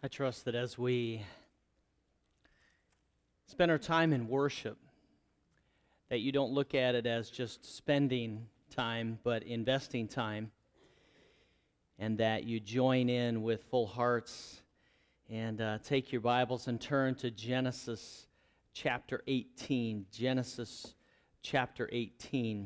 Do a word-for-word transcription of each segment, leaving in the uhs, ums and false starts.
I trust that as we spend our time in worship, that you don't look at it as just spending time, but investing time, and that you join in with full hearts and uh, take your Bibles and turn to Genesis chapter eighteen. Genesis chapter eighteen.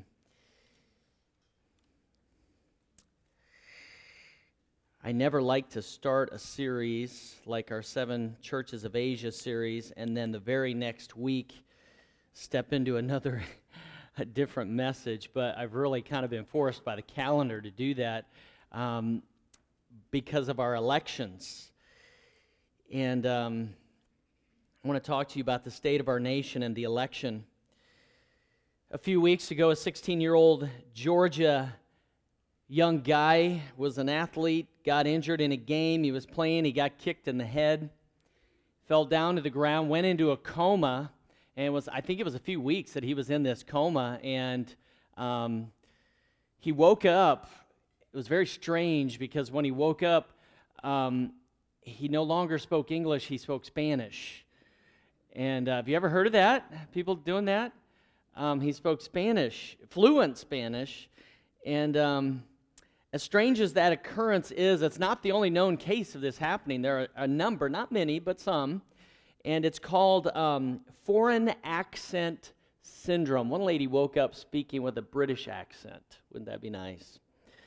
I never like to start a series like our Seven Churches of Asia series and then the very next week step into another a different message, but I've really kind of been forced by the calendar to do that um, because of our elections. And um, I want to talk to you about the state of our nation and the election. A few weeks ago, a sixteen-year-old Georgia young guy was an athlete, got injured in a game. He was playing, he got kicked in the head, fell down to the ground, went into a coma, and it was I think it was a few weeks that he was in this coma, and um, he woke up. It was very strange because when he woke up, um, he no longer spoke English, he spoke Spanish. And uh, have you ever heard of that? People doing that? Um, he spoke Spanish, fluent Spanish, and um, as strange as that occurrence is, it's not the only known case of this happening. There are a number, not many, but some, and it's called um, foreign accent syndrome. One lady woke up speaking with a British accent. Wouldn't that be nice?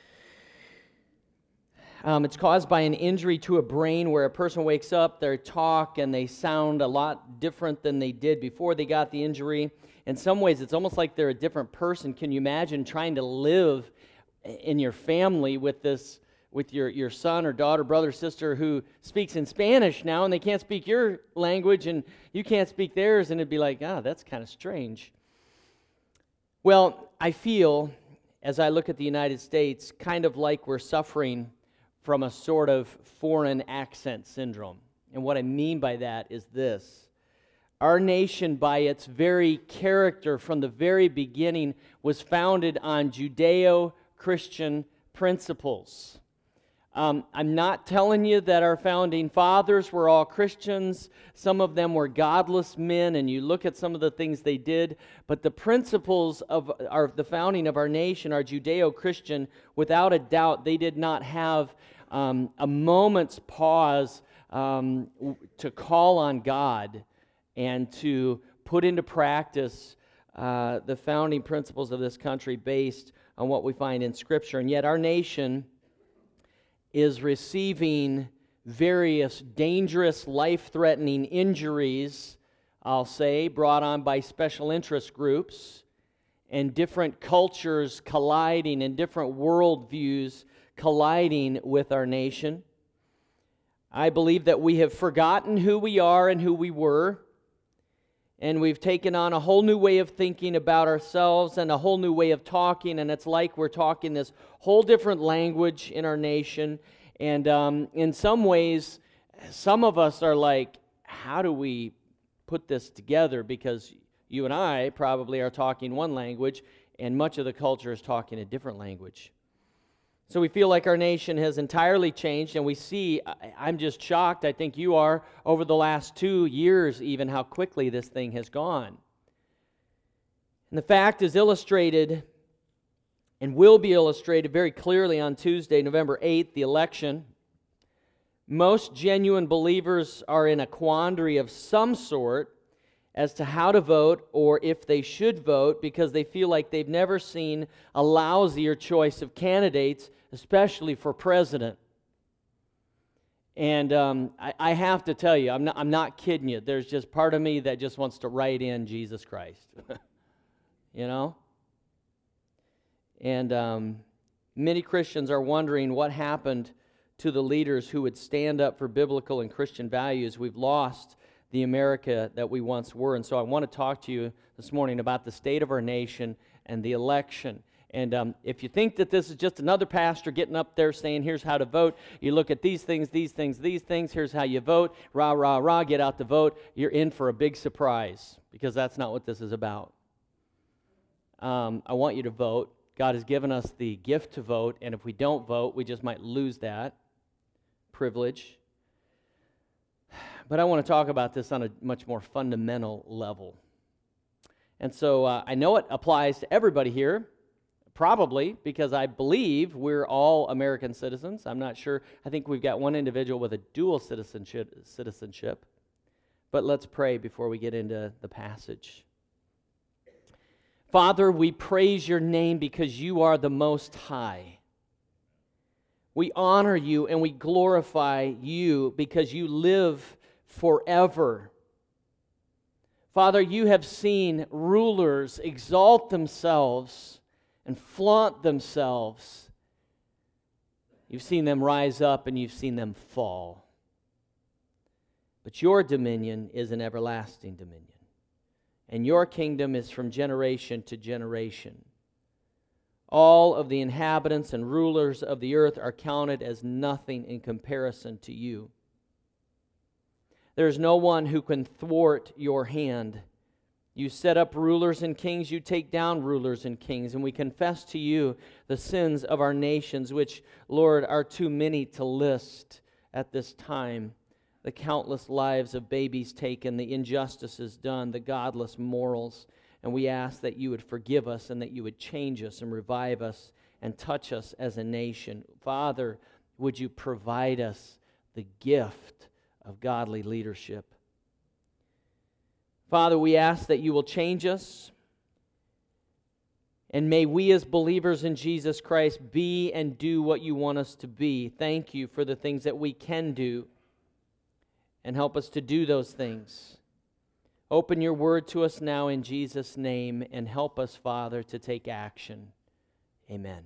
Um, it's caused by an injury to a brain where a person wakes up, they talk, and they sound a lot different than they did before they got the injury. In some ways, it's almost like they're a different person. Can you imagine trying to live in your family with this, with your, your son or daughter, brother, sister who speaks in Spanish now, and they can't speak your language, and you can't speak theirs, and it'd be like, ah, that's kind of strange. Well, I feel, as I look at the United States, kind of like we're suffering from a sort of foreign accent syndrome. And what I mean by that is this. Our nation, by its very character from the very beginning, was founded on Judeo-Christian principles. Um, I'm not telling you that our founding fathers were all Christians. Some of them were godless men, and you look at some of the things they did, but the principles of our, the founding of our nation are Judeo-Christian. Without a doubt, they did not have um, a moment's pause um, to call on God and to put into practice uh, the founding principles of this country based on what we find in Scripture. And yet our nation is receiving various dangerous, life-threatening injuries, I'll say, brought on by special interest groups and different cultures colliding and different worldviews colliding with our nation. I believe that we have forgotten who we are and who we were, and we've taken on a whole new way of thinking about ourselves and a whole new way of talking, and it's like we're talking this whole different language in our nation. And um, in some ways, some of us are like, how do we put this together? Because you and I probably are talking one language, and much of the culture is talking a different language. So we feel like our nation has entirely changed, and we see, I'm just shocked, I think you are, over the last two years even, how quickly this thing has gone. And the fact is illustrated and will be illustrated very clearly on Tuesday, November eighth, the election. Most genuine believers are in a quandary of some sort as to how to vote or if they should vote because they feel like they've never seen a lousier choice of candidates, especially for president. And um, I, I have to tell you, I'm not, I'm not kidding you. There's just part of me that just wants to write in Jesus Christ. You know? And um, many Christians are wondering what happened to the leaders who would stand up for biblical and Christian values. We've lost the America that we once were. And so I want to talk to you this morning about the state of our nation and the election. And um, if you think that this is just another pastor getting up there saying, here's how to vote, you look at these things, these things, these things, here's how you vote, rah, rah, rah, get out to vote, you're in for a big surprise, because that's not what this is about. Um, I want you to vote. God has given us the gift to vote, and if we don't vote, we just might lose that privilege. But I want to talk about this on a much more fundamental level. And so uh, I know it applies to everybody here, probably, because I believe we're all American citizens. I'm not sure. I think we've got one individual with a dual citizenship. citizenship. But let's pray before we get into the passage. Father, we praise your name because you are the Most High. We honor you and we glorify you because you live forever. Father, you have seen rulers exalt themselves and flaunt themselves. You've seen them rise up and you've seen them fall. But your dominion is an everlasting dominion. And your kingdom is from generation to generation. All of the inhabitants and rulers of the earth are counted as nothing in comparison to you. There is no one who can thwart your hand. You set up rulers and kings, you take down rulers and kings, and we confess to you the sins of our nations, which, Lord, are too many to list at this time. The countless lives of babies taken, the injustices done, the godless morals. And we ask that you would forgive us and that you would change us and revive us and touch us as a nation. Father, would you provide us the gift of godly leadership? Father, we ask that you will change us. And may we as believers in Jesus Christ be and do what you want us to be. Thank you for the things that we can do. And help us to do those things. Open your word to us now in Jesus' name and help us, Father, to take action. Amen.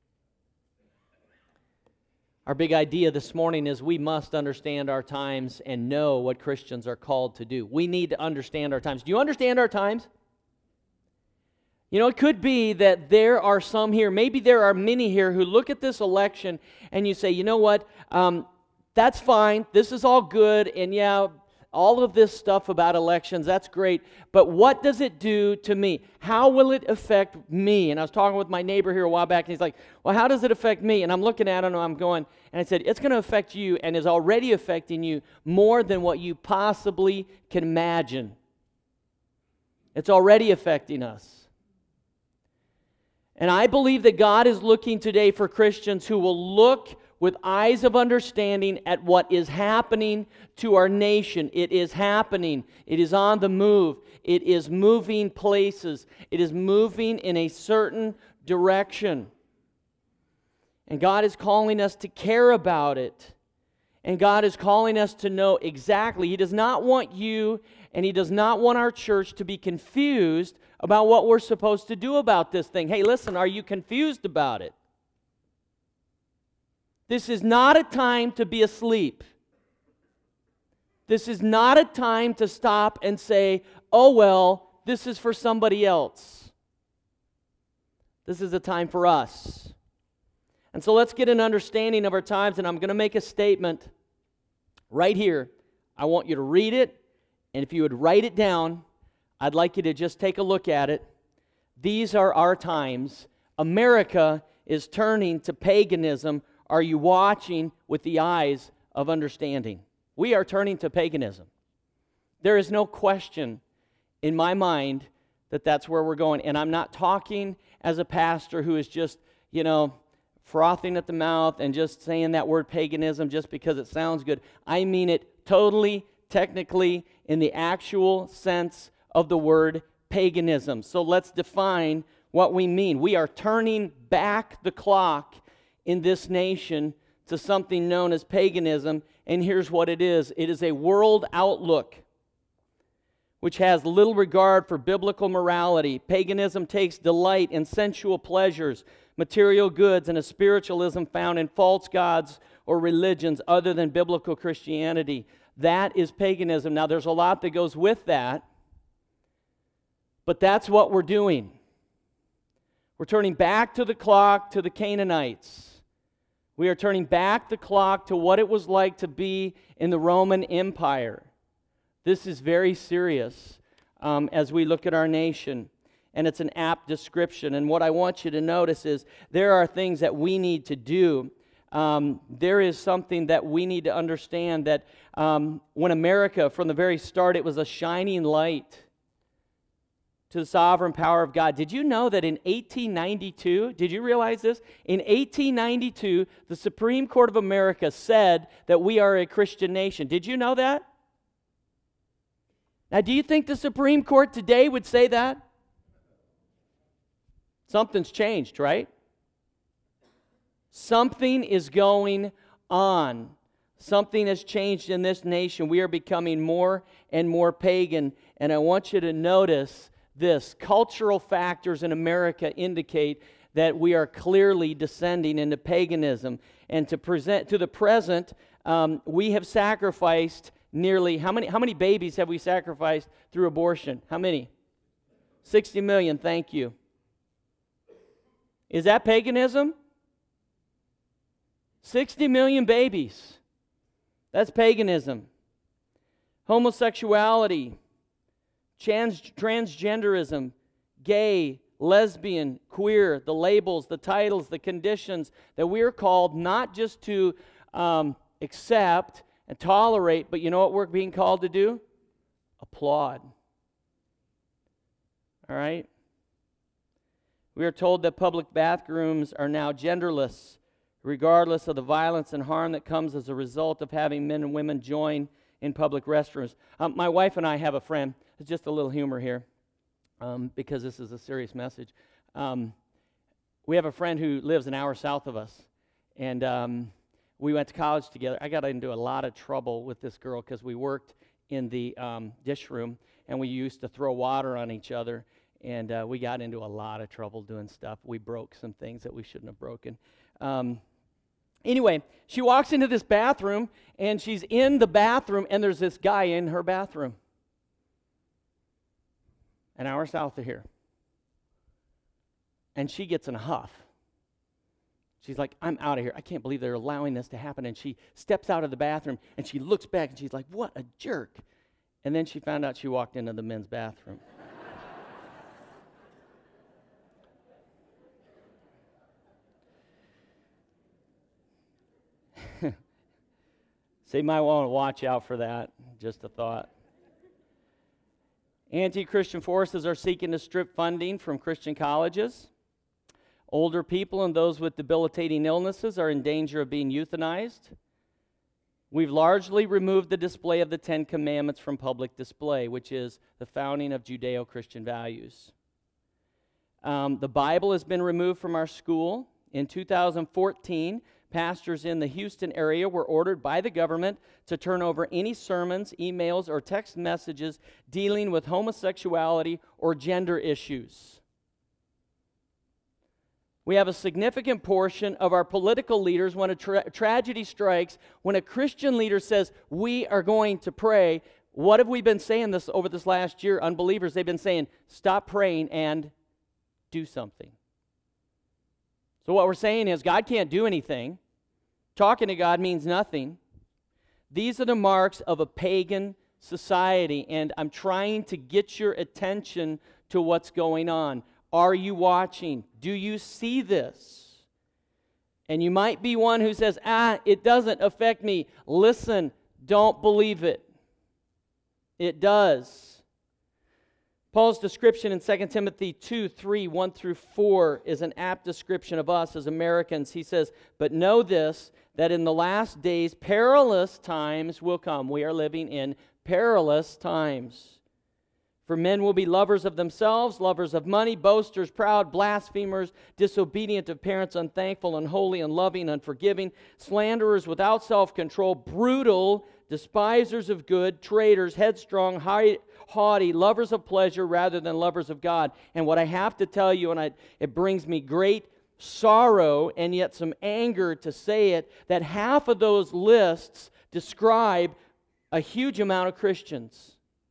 Our big idea this morning is we must understand our times and know what Christians are called to do. We need to understand our times. Do you understand our times? You know, it could be that there are some here, maybe there are many here who look at this election and you say, you know what, um, that's fine, this is all good, and yeah, all of this stuff about elections, that's great, but what does it do to me? How will it affect me? And I was talking with my neighbor here a while back, and he's like, well, how does it affect me? And I'm looking at him, and I'm going, and I said, it's going to affect you, and is already affecting you more than what you possibly can imagine. It's already affecting us. And I believe that God is looking today for Christians who will look with eyes of understanding at what is happening to our nation. It is happening. It is on the move. It is moving places. It is moving in a certain direction. And God is calling us to care about it. And God is calling us to know exactly. He does not want you and He does not want our church to be confused about what we're supposed to do about this thing. Hey, listen, are you confused about it? This is not a time to be asleep. This is not a time to stop and say, oh, well, this is for somebody else. This is a time for us. And so let's get an understanding of our times, and I'm going to make a statement right here. I want you to read it, and if you would write it down, I'd like you to just take a look at it. These are our times. America is turning to paganism. Are you watching with the eyes of understanding? We are turning to paganism. There is no question in my mind that that's where we're going. And I'm not talking as a pastor who is just, you know, frothing at the mouth and just saying that word paganism just because it sounds good. I mean it totally, technically, in the actual sense of the word paganism. So let's define what we mean. We are turning back the clock in this nation to something known as paganism, and here's what it is. It is a world outlook which has little regard for biblical morality. Paganism takes delight in sensual pleasures, material goods, and a spiritualism found in false gods or religions other than biblical Christianity. That is paganism. Now, there's a lot that goes with that, but that's what we're doing. We're turning back to the clock to the Canaanites. We are turning back the clock to what it was like to be in the Roman Empire. This is very serious um, as we look at our nation, and it's an apt description. And what I want you to notice is there are things that we need to do um, there is something that we need to understand, that um, when America, from the very start, it was a shining light to the sovereign power of God. Did you know that in eighteen ninety-two, did you realize this? In eighteen ninety-two, the Supreme Court of America said that we are a Christian nation. Did you know that? Now, do you think the Supreme Court today would say that? Something's changed, right? Something is going on. Something has changed in this nation. We are becoming more and more pagan. And I want you to notice this. Cultural factors in America indicate that we are clearly descending into paganism. And to present to the present, um, we have sacrificed nearly, how many, how many babies have we sacrificed through abortion? How many? sixty million, thank you. Is that paganism? sixty million babies. That's paganism. Homosexuality, trans- transgenderism, gay, lesbian, queer, the labels, the titles, the conditions that we are called not just to um, accept and tolerate, but you know what we're being called to do? Applaud. All right? We are told that public bathrooms are now genderless, regardless of the violence and harm that comes as a result of having men and women join in public restrooms. Um, my wife and I have a friend. It's just a little humor here, um, because this is a serious message. Um, we have a friend who lives an hour south of us, and um, we went to college together. I got into a lot of trouble with this girl because we worked in the um, dish room, and we used to throw water on each other, and uh, we got into a lot of trouble doing stuff. We broke some things that we shouldn't have broken. Um, Anyway, she walks into this bathroom, and she's in the bathroom, and there's this guy in her bathroom. An hour south of here. And she gets in a huff. She's like, I'm out of here. I can't believe they're allowing this to happen. And she steps out of the bathroom, and she looks back, and she's like, what a jerk. And then she found out she walked into the men's bathroom. So you might want to watch out for that. Just a thought. Anti-Christian forces are seeking to strip funding from Christian colleges. Older people and those with debilitating illnesses are in danger of being euthanized. We've largely removed the display of the Ten Commandments from public display, which is the founding of Judeo-Christian values. Um, the Bible has been removed from our school. In two thousand fourteen, pastors in the Houston area were ordered by the government to turn over any sermons, emails, or text messages dealing with homosexuality or gender issues. We have a significant portion of our political leaders, when a tra- tragedy strikes, when a Christian leader says, we are going to pray, what have we been saying this over this last year? Unbelievers, they've been saying, stop praying and do something. So what we're saying is God can't do anything. Talking to God means nothing. These are the marks of a pagan society, and I'm trying to get your attention to what's going on. Are you watching? Do you see this? And you might be one who says, ah, it doesn't affect me. Listen, don't believe it. It does. Paul's description in Second Timothy two, three, one through four is an apt description of us as Americans. He says, but know this, that in the last days perilous times will come. We are living in perilous times. For men will be lovers of themselves, lovers of money, boasters, proud, blasphemers, disobedient to parents, unthankful, unholy, unloving, unforgiving, slanderers, without self-control, brutal, despisers of good, traitors, headstrong, high, haughty, lovers of pleasure rather than lovers of God. And what I have to tell you, and I, it brings me great sorrow and yet some anger to say it, that half of those lists describe a huge amount of Christians.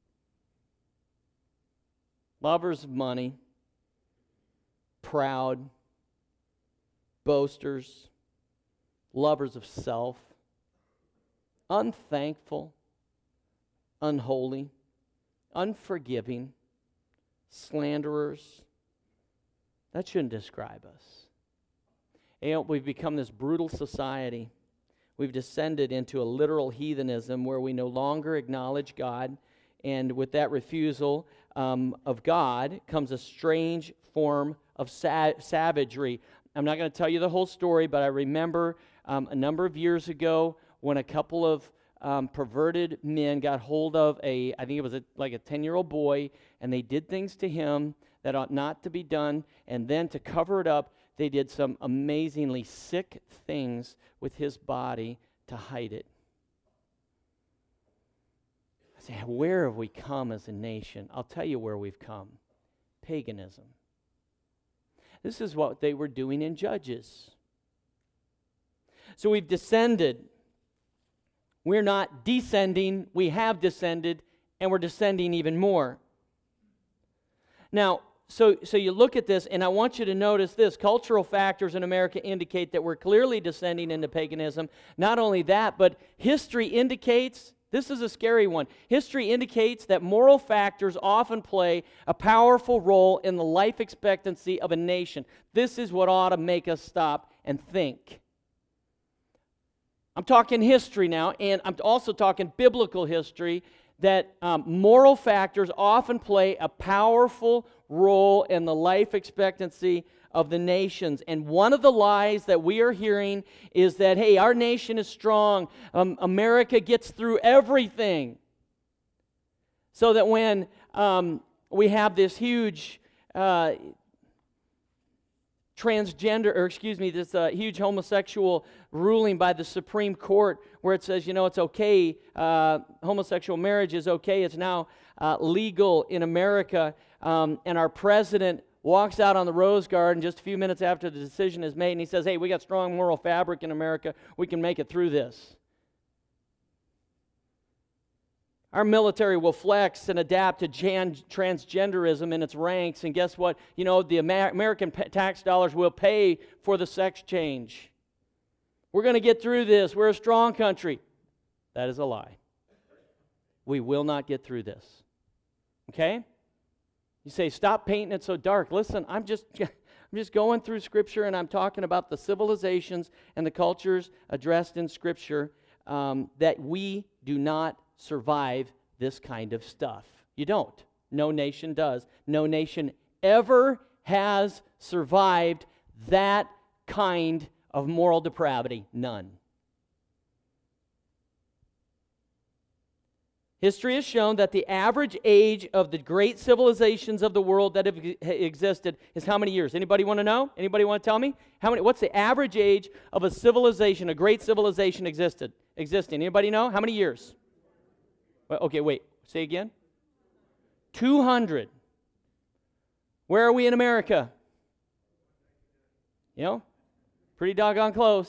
Lovers of money, proud, boasters, lovers of self, unthankful, unholy, unforgiving, slanderers. That shouldn't describe us. You know, we've become this brutal society. We've descended into a literal heathenism where we no longer acknowledge God, and with that refusal um, of God comes a strange form of sa- savagery. I'm not going to tell you the whole story, but I remember um, a number of years ago when a couple of um, perverted men got hold of a, I think it was a, like a ten-year-old boy, and they did things to him that ought not to be done, and then to cover it up, they did some amazingly sick things with his body to hide it. I say, where have we come as a nation? I'll tell you where we've come. Paganism. This is what they were doing in Judges. So we've descended. We're not descending. We have descended, and we're descending even more. Now, So, so you look at this, and I want you to notice this. Cultural factors in America indicate that we're clearly descending into paganism. Not only that, but history indicates, this is a scary one, history indicates that moral factors often play a powerful role in the life expectancy of a nation. This is what ought to make us stop and think. I'm talking history now, and I'm also talking biblical history, that um, moral factors often play a powerful role in the life expectancy of the nations. And one of the lies that we are hearing is that, hey, our nation is strong. Um, America gets through everything. So that when um, we have this huge uh, transgender, or excuse me, this uh, huge homosexual ruling by the Supreme Court where it says, you know, it's okay, uh, homosexual marriage is okay, it's now uh, legal in America, um, and our president walks out on the Rose Garden just a few minutes after the decision is made, and he says, hey, we got strong moral fabric in America, we can make it through this. Our military will flex and adapt to jan- transgenderism in its ranks, and guess what? You know, the Amer- American pa- tax dollars will pay for the sex change. We're going to get through this. We're a strong country. That is a lie. We will not get through this. Okay? You say, stop painting it so dark. Listen, I'm just, I'm just going through Scripture, and I'm talking about the civilizations and the cultures addressed in Scripture um, that we do not survive this kind of stuff. You don't. No nation does. No nation ever has survived that kind of moral depravity. None. History has shown that the average age of the great civilizations of the world that have existed is how many years? Anybody want to know? Anybody want to tell me? How many? What's the average age of a civilization, a great civilization existed, existing? Anybody know? How many years? Okay, wait. Say again. two hundred. Where are we in America? You know, pretty doggone close.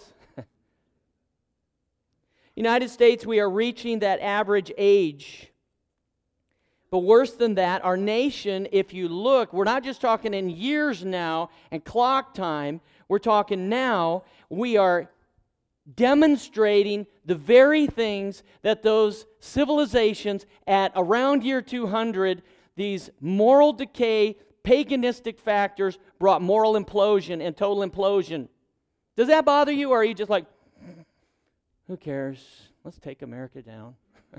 United States, we are reaching that average age. But worse than that, our nation, if you look, we're not just talking in years now and clock time. We're talking now, we are demonstrating the very things that those civilizations at around year two hundred, these moral decay, paganistic factors brought moral implosion and total implosion. Does that bother you, or are you just like, who cares? Let's take America down.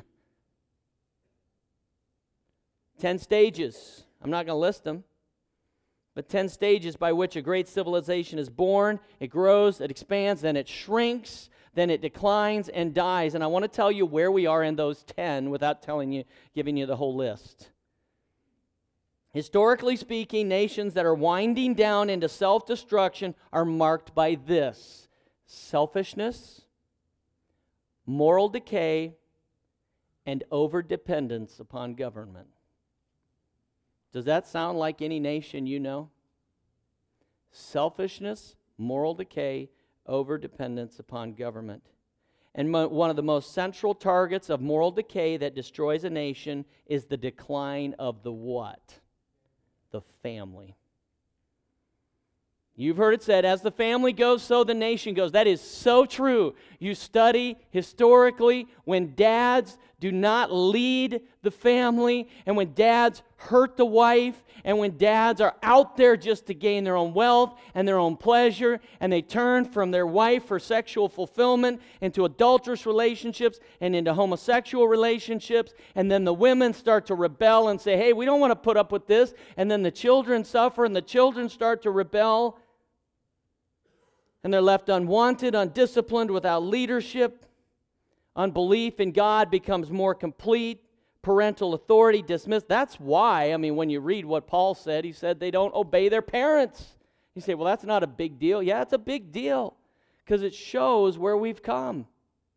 Ten stages. I'm not going to list them. But ten stages by which a great civilization is born, it grows, it expands, then it shrinks, then it declines and dies. And I want to tell you where we are in those ten without telling you, giving you the whole list. Historically speaking, nations that are winding down into self-destruction are marked by this: selfishness, moral decay, and overdependence upon government. Does that sound like any nation you know? Selfishness, moral decay, overdependence upon government. And mo- one of the most central targets of moral decay that destroys a nation is the decline of the what? The family. You've heard it said, as the family goes, so the nation goes. That is so true. You study historically, when dads do not lead the family, and when dads hurt the wife, and when dads are out there just to gain their own wealth and their own pleasure, and they turn from their wife for sexual fulfillment into adulterous relationships and into homosexual relationships, and then the women start to rebel and say, hey, we don't want to put up with this, and then the children suffer, and the children start to rebel, and they're left unwanted, undisciplined, without leadership. Unbelief in God becomes more complete. Parental authority dismissed. That's why, I mean, when you read what Paul said, he said they don't obey their parents. You say, well, that's not a big deal. Yeah, it's a big deal because it shows where we've come.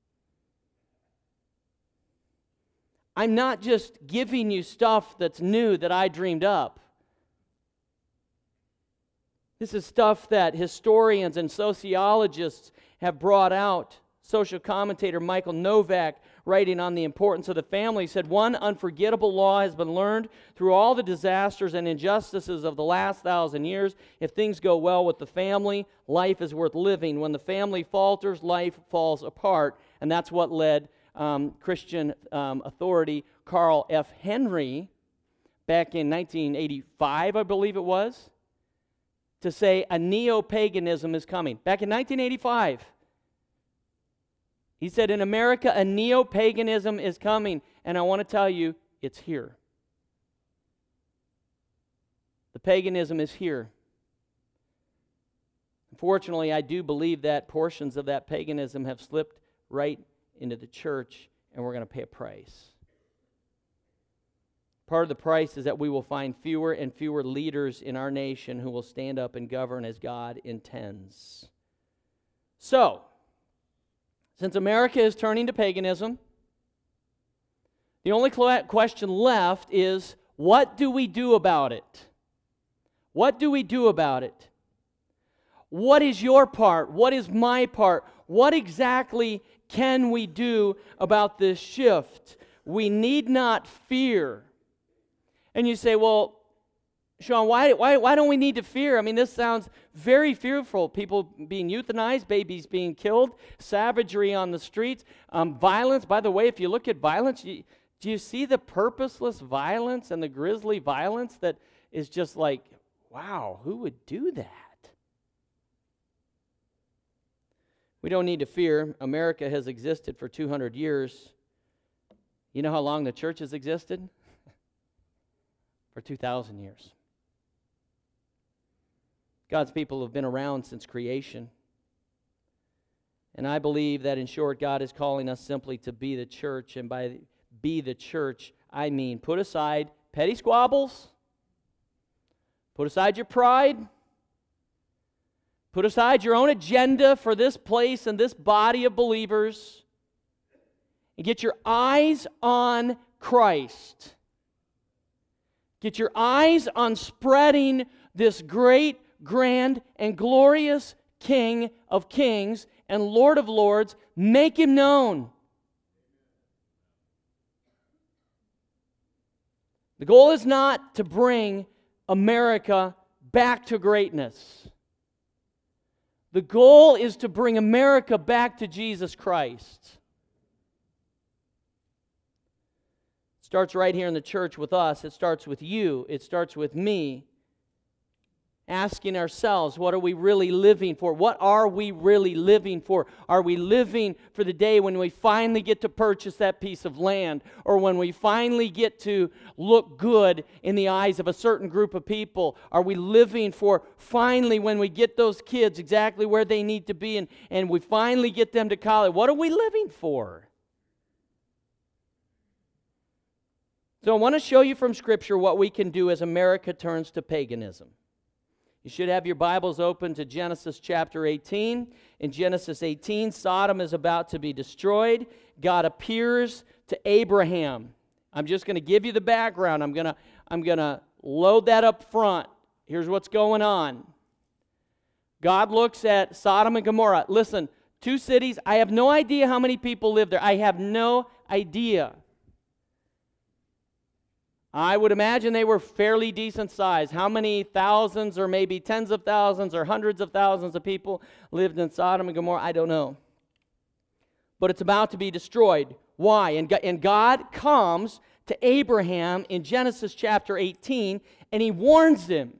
I'm not just giving you stuff that's new that I dreamed up. This is stuff that historians and sociologists have brought out. Social commentator Michael Novak, writing on the importance of the family, said, one unforgettable law has been learned through all the disasters and injustices of the last thousand years. If things go well with the family, life is worth living. When the family falters, life falls apart. And that's what led um, Christian um, authority Carl F. Henry, back in nineteen eighty-five, I believe it was, to say a neo-paganism is coming. Back in nineteen eighty-five. He said, in America, a neo-paganism is coming, and I want to tell you, it's here. The paganism is here. Unfortunately, I do believe that portions of that paganism have slipped right into the church, and we're going to pay a price. Part of the price is that we will find fewer and fewer leaders in our nation who will stand up and govern as God intends. So, since America is turning to paganism, the only question left is, what do we do about it? What do we do about it? What is your part? What is my part? What exactly can we do about this shift? We need not fear. And you say, well, Sean, why, why, why don't we need to fear? I mean, this sounds very fearful. People being euthanized, babies being killed, savagery on the streets, um, violence. By the way, if you look at violence, you, do you see the purposeless violence and the grisly violence that is just like, wow, who would do that? We don't need to fear. America has existed for two hundred years. You know how long the church has existed? For two thousand years. God's people have been around since creation. And I believe that, in short, God is calling us simply to be the church. And by be the church, I mean put aside petty squabbles, put aside your pride, put aside your own agenda for this place and this body of believers, and get your eyes on Christ. Get your eyes on spreading this great, grand, and glorious King of kings and Lord of lords. Make him known. The goal is not to bring America back to greatness. The goal is to bring America back to Jesus Christ. It starts right here in the church with us. It starts with you. It starts with me. Asking ourselves, what are we really living for? What are we really living for? Are we living for the day when we finally get to purchase that piece of land, or when we finally get to look good in the eyes of a certain group of people? Are we living for finally when we get those kids exactly where they need to be, and, and we finally get them to college? What are we living for? So I want to show you from Scripture what we can do as America turns to paganism. You should have your Bibles open to Genesis chapter eighteen. In Genesis eighteen, Sodom is about to be destroyed. God appears to Abraham. I'm just going to give you the background. I'm going to I'm going to load that up front. Here's what's going on. God looks at Sodom and Gomorrah. Listen, two cities. I have no idea how many people live there. I have no idea. I would imagine they were fairly decent size. How many thousands or maybe tens of thousands or hundreds of thousands of people lived in Sodom and Gomorrah? I don't know. But it's about to be destroyed. Why? And God comes to Abraham in Genesis chapter eighteen, and he warns him.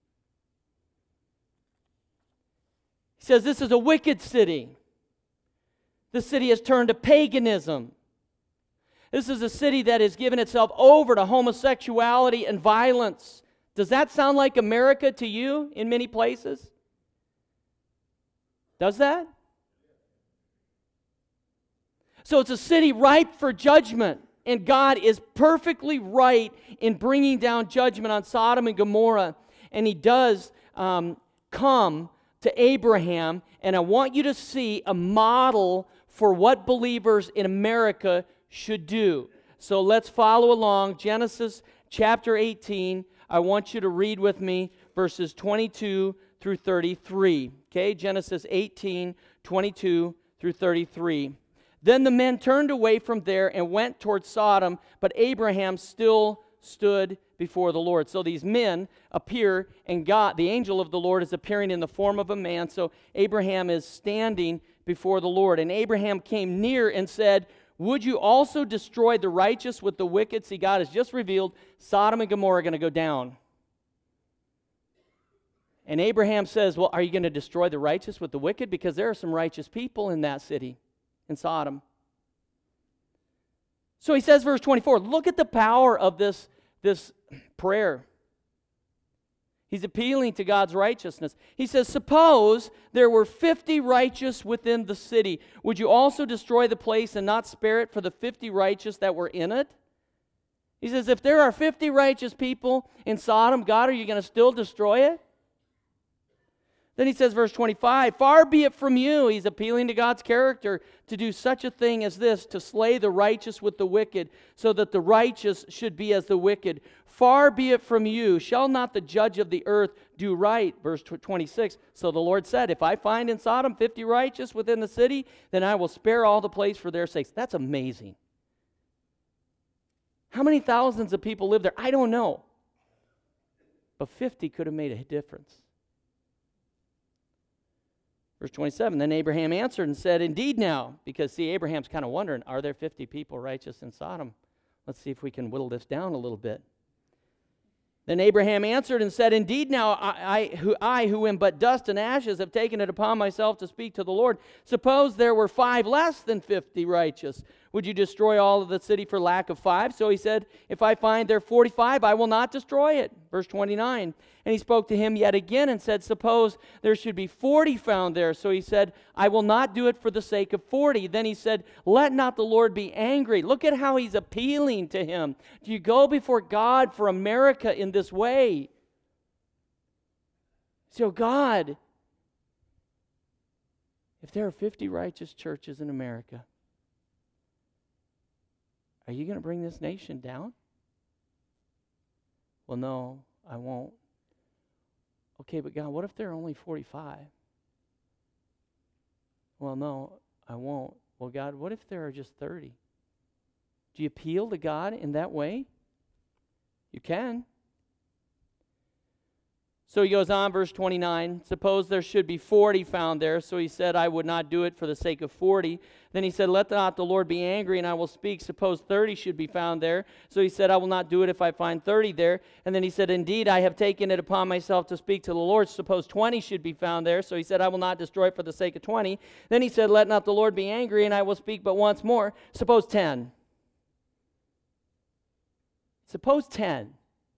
He says, this is a wicked city. This city has turned to paganism. This is a city that has given itself over to homosexuality and violence. Does that sound like America to you in many places? Does that? So it's a city ripe for judgment, and God is perfectly right in bringing down judgment on Sodom and Gomorrah, and He does um, come to Abraham, and I want you to see a model for what believers in America should do. So let's follow along. Genesis chapter eighteen. I want you to read with me verses twenty-two through thirty-three. Okay, Genesis eighteen, twenty-two through thirty-three. Then the men turned away from there and went toward Sodom, but Abraham still stood before the Lord. So these men appear, and God, the angel of the Lord, is appearing in the form of a man. So Abraham is standing before the Lord. And Abraham came near and said, would you also destroy the righteous with the wicked? See, God has just revealed Sodom and Gomorrah are going to go down. And Abraham says, well, are you going to destroy the righteous with the wicked? Because there are some righteous people in that city, in Sodom. So he says, verse twenty-four, look at the power of this, this prayer. He's appealing to God's righteousness. He says, suppose there were fifty righteous within the city. Would you also destroy the place and not spare it for the fifty righteous that were in it? He says, if there are fifty righteous people in Sodom, God, are you going to still destroy it? Then he says, verse twenty-five, far be it from you, he's appealing to God's character, to do such a thing as this, to slay the righteous with the wicked, so that the righteous should be as the wicked. Far be it from you, shall not the judge of the earth do right? Verse twenty-six, so the Lord said, if I find in Sodom fifty righteous within the city, then I will spare all the place for their sakes. That's amazing. How many thousands of people live there? I don't know. But fifty could have made a difference. Verse twenty-seven, then Abraham answered and said, indeed now, because see, Abraham's kind of wondering, are there fifty people righteous in Sodom? Let's see if we can whittle this down a little bit. Then Abraham answered and said, indeed now, I, I, who, I who am but dust and ashes have taken it upon myself to speak to the Lord. Suppose there were five less than fifty righteous. Would you destroy all of the city for lack of five? So he said, if I find there forty-five, I will not destroy it. Verse twenty-nine, and he spoke to him yet again and said, suppose there should be forty found there. So he said, I will not do it for the sake of forty. Then he said, let not the Lord be angry. Look at how he's appealing to him. Do you go before God for America in this way? So God, if there are fifty righteous churches in America, are you going to bring this nation down? Well, no, I won't. Okay, but God, what if there are only forty-five? Well, no, I won't. Well, God, what if there are just thirty? Do you appeal to God in that way? You can. So he goes on, verse twenty-nine, suppose there should be forty found there. So he said, I would not do it for the sake of forty. Then he said, let not the Lord be angry, and I will speak. Suppose thirty should be found there. So he said, I will not do it if I find thirty there. And then he said, indeed, I have taken it upon myself to speak to the Lord. Suppose twenty should be found there. So he said, I will not destroy it for the sake of twenty. Then he said, let not the Lord be angry, and I will speak but once more. Suppose ten. Suppose ten.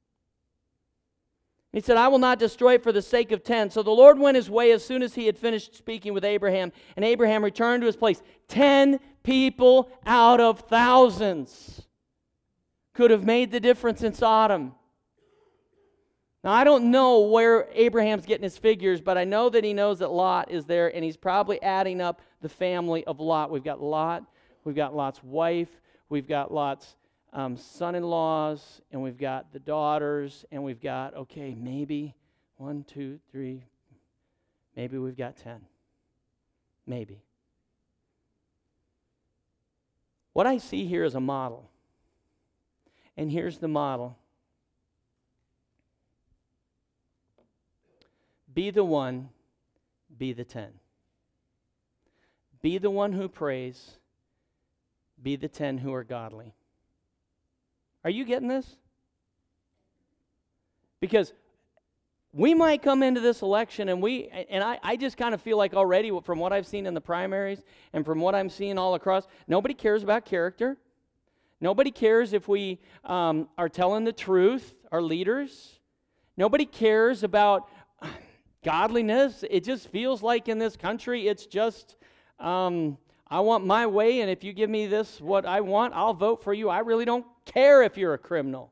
He said, I will not destroy it for the sake of ten. So the Lord went his way as soon as he had finished speaking with Abraham, and Abraham returned to his place. Ten people out of thousands could have made the difference in Sodom. Now, I don't know where Abraham's getting his figures, but I know that he knows that Lot is there, and he's probably adding up the family of Lot. We've got Lot, we've got Lot's wife, we've got Lot's Um, son-in-laws, and we've got the daughters, and we've got, okay, maybe one, two, three, maybe we've got ten. Maybe. What I see here is a model. And here's the model. Be the one, be the ten. Be the one who prays, be the ten who are godly. Are you getting this? Because we might come into this election and we, and I, I just kind of feel like already from what I've seen in the primaries and from what I'm seeing all across, nobody cares about character. Nobody cares if we um, are telling the truth, our leaders. Nobody cares about godliness. It just feels like in this country it's just, um, I want my way, and if you give me this, what I want, I'll vote for you. I really don't care if you're a criminal.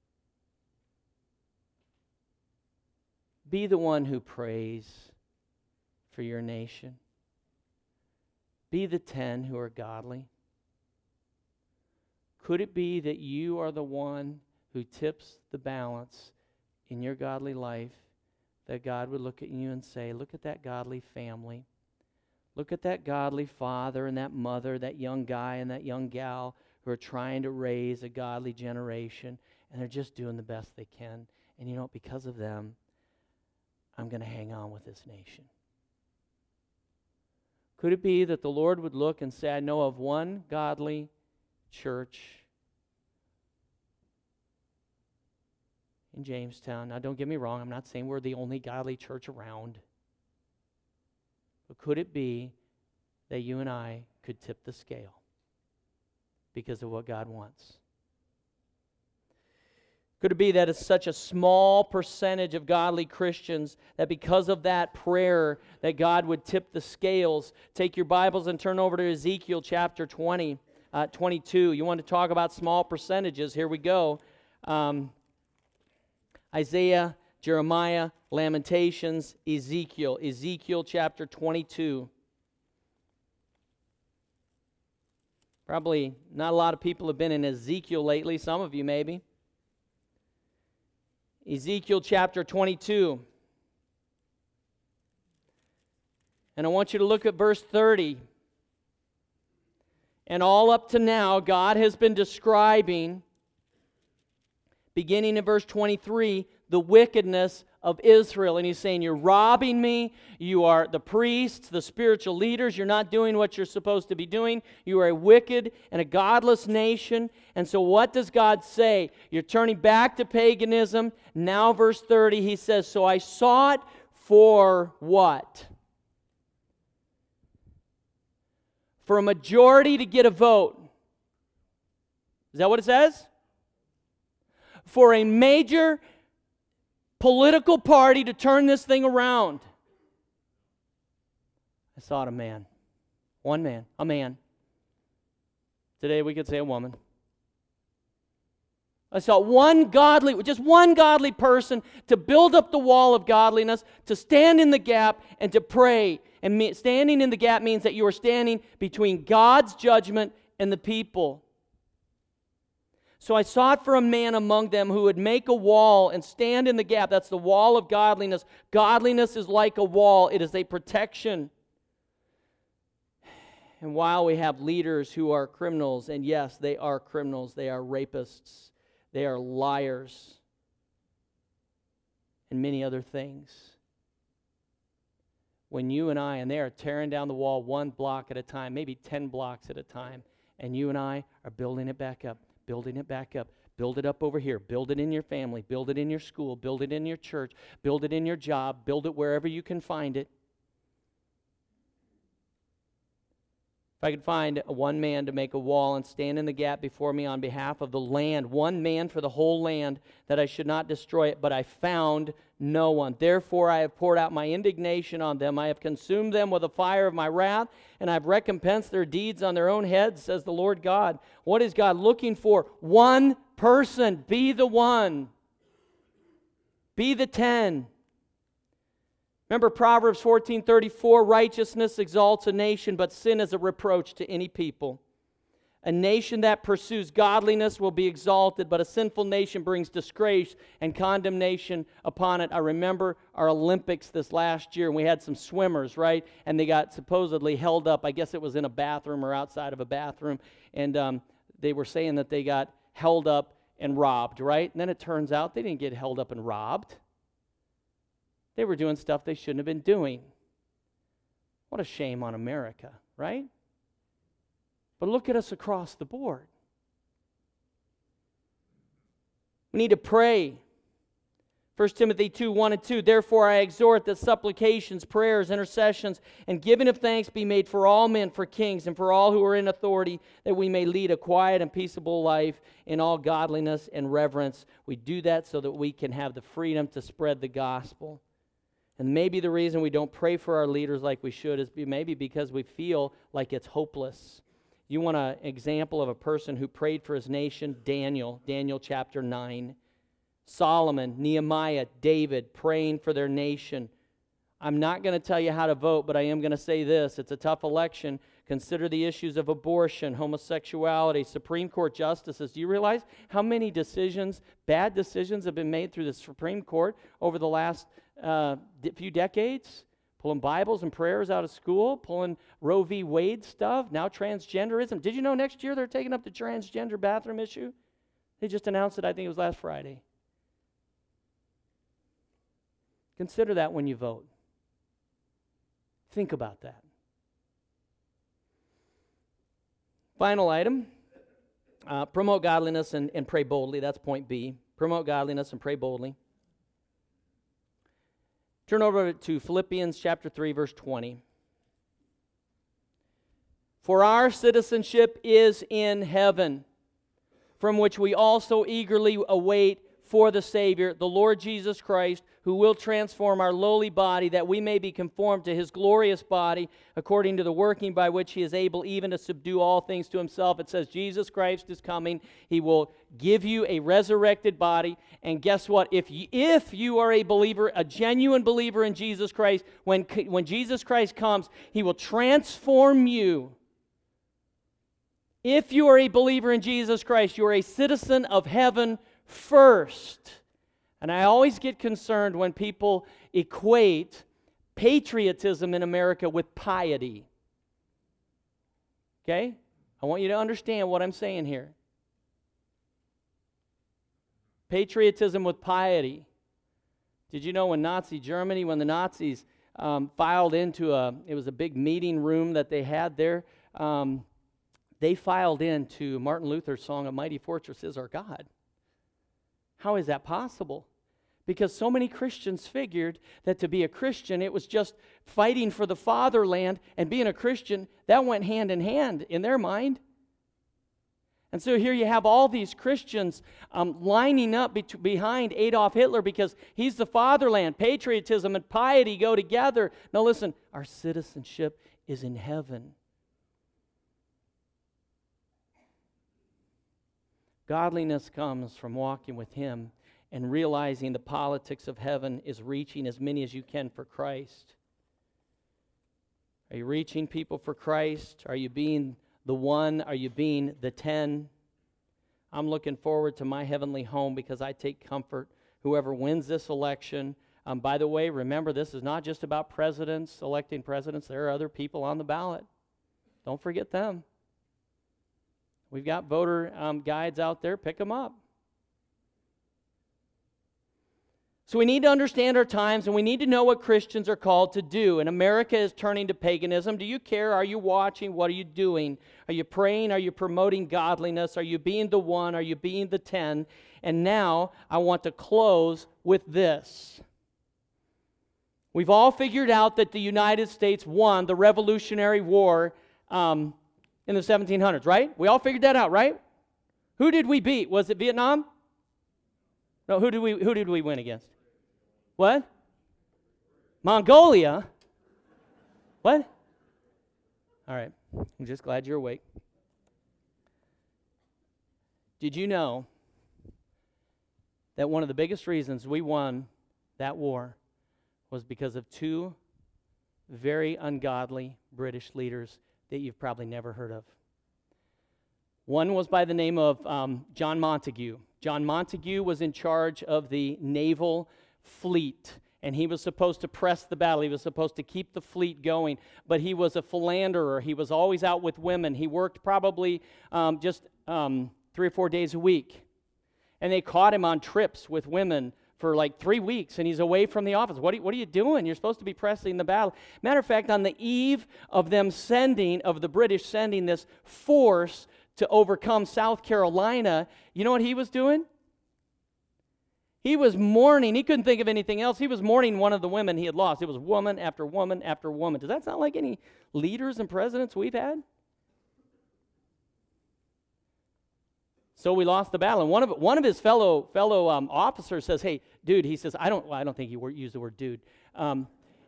Be the one who prays for your nation. Be the ten who are godly. Could it be that you are the one who tips the balance in your godly life, that God would look at you and say, look at that godly family. Look at that godly father and that mother, that young guy and that young gal who are trying to raise a godly generation, and they're just doing the best they can. And you know, because of them, I'm going to hang on with this nation. Could it be that the Lord would look and say, I know of one godly church in Jamestown. Now, don't get me wrong, I'm not saying we're the only godly church around. But could it be that you and I could tip the scale because of what God wants? Could it be that it's such a small percentage of godly Christians that because of that prayer that God would tip the scales? Take your Bibles and turn over to Ezekiel chapter twenty, uh, twenty-two. You want to talk about small percentages? Here we go. Um, Isaiah, Jeremiah, Lamentations, Ezekiel. Ezekiel chapter twenty-two. Probably not a lot of people have been in Ezekiel lately. Some of you maybe. Ezekiel chapter twenty-two. And I want you to look at verse thirty. And all up to now, God has been describing, beginning in verse twenty-three, the wickedness of Israel. And he's saying, you're robbing me. You are the priests, the spiritual leaders. You're not doing what you're supposed to be doing. You are a wicked and a godless nation. And so what does God say? You're turning back to paganism. Now verse thirty, he says, so I sought for what? For a majority to get a vote. Is that what it says? For a major political party to turn this thing around. I sought a man. One man. A man. Today we could say a woman. I saw one godly, just one godly person to build up the wall of godliness, to stand in the gap and to pray. And me, standing in the gap means that you are standing between God's judgment and the people. So I sought for a man among them who would make a wall and stand in the gap. That's the wall of godliness. Godliness is like a wall. It is a protection. And while we have leaders who are criminals, and yes, they are criminals, they are rapists, they are liars, and many other things. When you and I, and they are tearing down the wall one block at a time, maybe ten blocks at a time, and you and I are building it back up. Building it back up. Build it up over here. Build it in your family. Build it in your school. Build it in your church. Build it in your job. Build it wherever you can find it. If I could find one man to make a wall and stand in the gap before me on behalf of the land, one man for the whole land, that I should not destroy it, but I found no one. Therefore I have poured out my indignation on them. I have consumed them with the fire of my wrath, and I have recompensed their deeds on their own heads, says the Lord God. What is God looking for? One person. Be the one. Be the ten. Remember Proverbs fourteen thirty-four, righteousness exalts a nation, but sin is a reproach to any people. A nation that pursues godliness will be exalted, but a sinful nation brings disgrace and condemnation upon it. I remember our Olympics this last year, and we had some swimmers, right? And they got supposedly held up. I guess it was in a bathroom or outside of a bathroom. And um, they were saying that they got held up and robbed, right? And then it turns out they didn't get held up and robbed. They were doing stuff they shouldn't have been doing. What a shame on America, right? But look at us across the board. We need to pray. First Timothy two, one and two, therefore I exhort that supplications, prayers, intercessions, and giving of thanks be made for all men, for kings, and for all who are in authority, that we may lead a quiet and peaceable life in all godliness and reverence. We do that so that we can have the freedom to spread the gospel. And maybe the reason we don't pray for our leaders like we should is maybe because we feel like it's hopeless. You want an example of a person who prayed for his nation? Daniel, Daniel chapter nine. Solomon, Nehemiah, David, praying for their nation. I'm not going to tell you how to vote, but I am going to say this. It's a tough election. Consider the issues of abortion, homosexuality, Supreme Court justices. Do you realize how many decisions, bad decisions, have been made through the Supreme Court over the last uh, few decades? Pulling Bibles and prayers out of school, pulling Roe v. Wade stuff, now transgenderism. Did you know next year they're taking up the transgender bathroom issue? They just announced it, I think it was last Friday. Consider that when you vote. Think about that. Final item, uh, promote godliness and, and pray boldly. That's point B. Promote godliness and pray boldly. Turn over to Philippians chapter three, verse twenty. For our citizenship is in heaven, from which we also eagerly await for the Savior, the Lord Jesus Christ, who will transform our lowly body, that we may be conformed to His glorious body, according to the working by which He is able even to subdue all things to Himself. It says Jesus Christ is coming. He will give you a resurrected body. And guess what? If you, if you are a believer, a genuine believer in Jesus Christ, when, when Jesus Christ comes, He will transform you. If you are a believer in Jesus Christ, you are a citizen of heaven first. And I always get concerned when people equate patriotism in America with piety. Okay? I want you to understand what I'm saying here. Patriotism with piety. Did you know in Nazi Germany, when the Nazis um, filed into a, it was a big meeting room that they had there, um, they filed into Martin Luther's song, "A Mighty Fortress Is Our God." How is that possible? Because so many Christians figured that to be a Christian, it was just fighting for the fatherland, and being a Christian, that went hand in hand in their mind. And so here you have all these Christians um, lining up be- behind Adolf Hitler because he's the fatherland. Patriotism and piety go together. Now listen, our citizenship is in heaven. Godliness comes from walking with Him and realizing the politics of heaven is reaching as many as you can for Christ. Are you reaching people for Christ? Are you being the one? Are you being the ten? I'm looking forward to my heavenly home because I take comfort. Whoever wins this election, um, by the way, remember this is not just about presidents, electing presidents. There are other people on the ballot. Don't forget them. We've got voter um, guides out there. Pick them up. So we need to understand our times, and we need to know what Christians are called to do. And America is turning to paganism. Do you care? Are you watching? What are you doing? Are you praying? Are you promoting godliness? Are you being the one? Are you being the ten? And now I want to close with this. We've all figured out that the United States won the Revolutionary War um, in the seventeen hundreds, right? We all figured that out, right? Who did we beat? Was it Vietnam? No, who did we who did we win against? What? Mongolia? What? All right. I'm just glad you're awake. Did you know that one of the biggest reasons we won that war was because of two very ungodly British leaders that you've probably never heard of? One was by the name of um, John Montagu. John Montagu was in charge of the naval fleet, and he was supposed to press the battle. He was supposed to keep the fleet going, but he was a philanderer. He was always out with women. He worked probably um, just um, three or four days a week, and they caught him on trips with women for like three weeks, and he's away from the office. What are, you, what are you doing? You're supposed to be pressing the battle. Matter of fact, on the eve of them sending, of the British sending this force to overcome South Carolina, you know what he was doing? He was mourning. He couldn't think of anything else. He was mourning one of the women he had lost. It was woman after woman after woman. Does that sound like any leaders and presidents we've had? So we lost the battle. And one of one of his fellow fellow um, officers says, "Hey, dude," he says, "I don't. Well, I don't think he used the word dude." Um,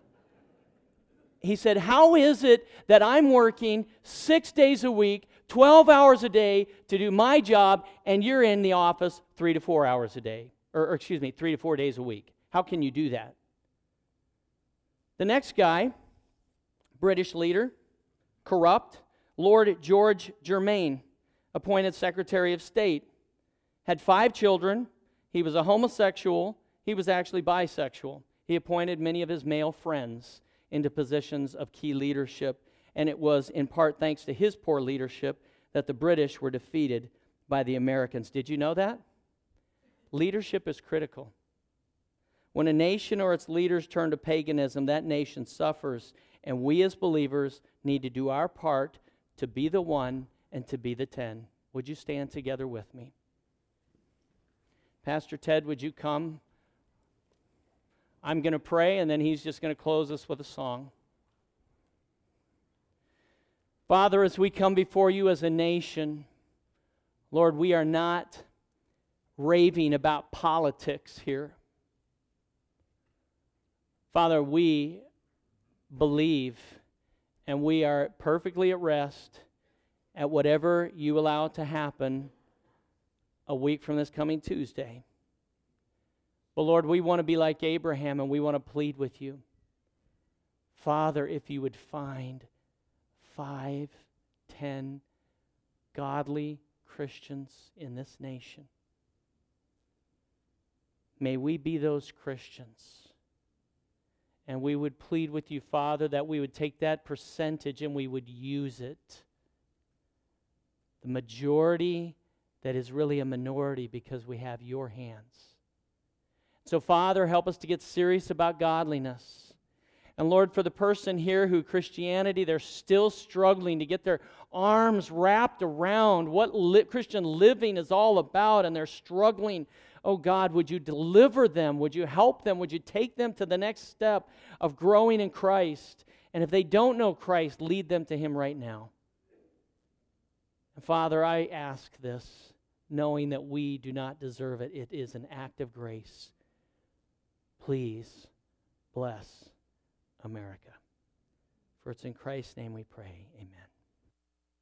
he said, "How is it that I'm working six days a week, twelve hours a day to do my job, and you're in the office three to four hours a day, or, or excuse me, three to four days a week? How can you do that?" The next guy, British leader, corrupt, Lord George Germain, appointed Secretary of State, had five children. He was a homosexual. He was actually bisexual. He appointed many of his male friends into positions of key leadership, and it was in part thanks to his poor leadership that the British were defeated by the Americans. Did you know that? Leadership is critical. When a nation or its leaders turn to paganism, that nation suffers, and we as believers need to do our part to be the one and to be the ten. Would you stand together with me? Pastor Ted, would you come? I'm going to pray, and then he's just going to close us with a song. Father, as we come before you as a nation, Lord, we are not raving about politics here. Father, we believe, and we are perfectly at rest at whatever you allow to happen a week from this coming Tuesday. But Lord, we want to be like Abraham, and we want to plead with you. Father, if you would find five, ten godly Christians in this nation, may we be those Christians. And we would plead with you, Father, that we would take that percentage and we would use it. The majority that is really a minority because we have your hands. So, Father, help us to get serious about godliness. And Lord, for the person here who Christianity, they're still struggling to get their arms wrapped around what li- Christian living is all about, and they're struggling. Oh God, would you deliver them? Would you help them? Would you take them to the next step of growing in Christ? And if they don't know Christ, lead them to Him right now. And Father, I ask this, knowing that we do not deserve it. It is an act of grace. Please bless America. For it's in Christ's name we pray. Amen.